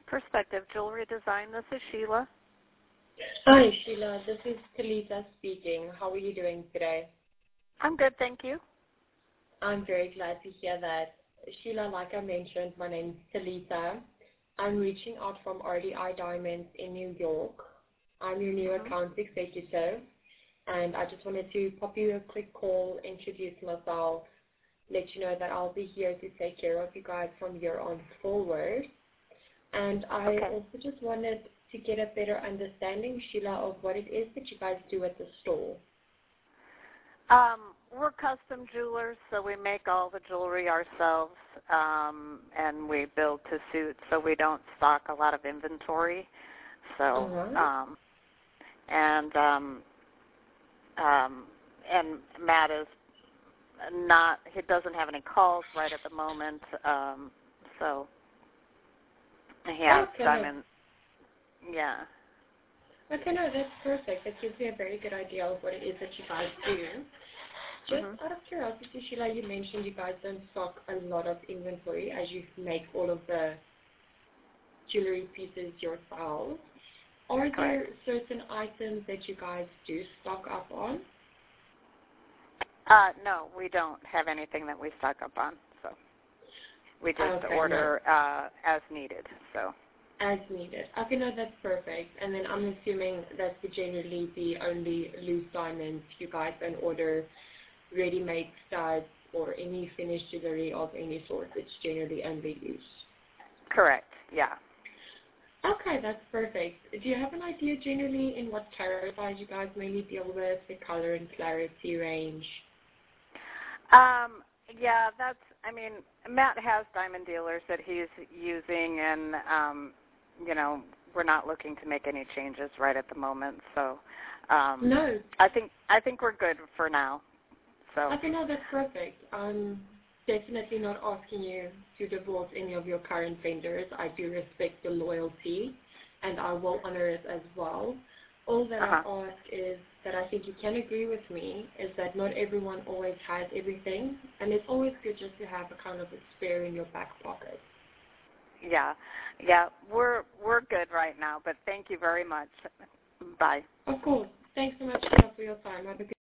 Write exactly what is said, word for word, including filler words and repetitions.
Perspective Jewelry Design. This is Sheila. Hi, Sheila. This is Talita speaking. How are you doing today? I'm good, thank you. I'm very glad to hear that. Sheila, like I mentioned, my name's Talita. I'm reaching out from R D I Diamonds in New York. I'm your new Mm-hmm. account executive, and I just wanted to pop you a quick call, introduce myself, let you know that I'll be here to take care of you guys from here on forward. And I Okay. also just wanted to get a better understanding, Sheila, of what it is that you guys do at the store. Um, we're custom jewelers, so we make all the jewelry ourselves, um, and we build to suit, so we don't stock a lot of inventory. So, Uh-huh. um, and um, um, and Matt is not. He doesn't have any calls right at the moment, um, so he has Okay. Diamond. Yeah. Okay, no, that's perfect. That gives me a very good idea of what it is that you guys do. Just Mm-hmm. out of curiosity, Sheila, you mentioned you guys don't stock a lot of inventory as you make all of the jewelry pieces yourselves. Are there Correct. certain items that you guys do stock up on? Uh, no, we don't have anything that we stock up on, so we just Okay, order uh, as needed. So as needed. Okay, no, that's perfect. And then I'm assuming that's generally the only loose diamonds you guys don't order ready-made studs or any finished jewelry of any sort. It's generally only loose. correct. Yeah. Okay, that's perfect. Do you have an idea generally in what carat size you guys mainly deal with, the color and clarity range? Um, yeah, that's. I mean, Matt has diamond dealers that he's using, and um, you know, we're not looking to make any changes right at the moment. So, um, No. I think I think we're good for now. So. Okay, no, that's perfect. I'm definitely not asking you to divorce any of your current vendors. I do respect the loyalty, and I will honor it as well. All that Uh-huh. I ask is that I think you can agree with me is that not everyone always has everything, and it's always good just to have a kind of a spare in your back pocket. Yeah, yeah, we're we're good right now. But thank you very much. Bye. Of course. Thanks so much for your time. Have a good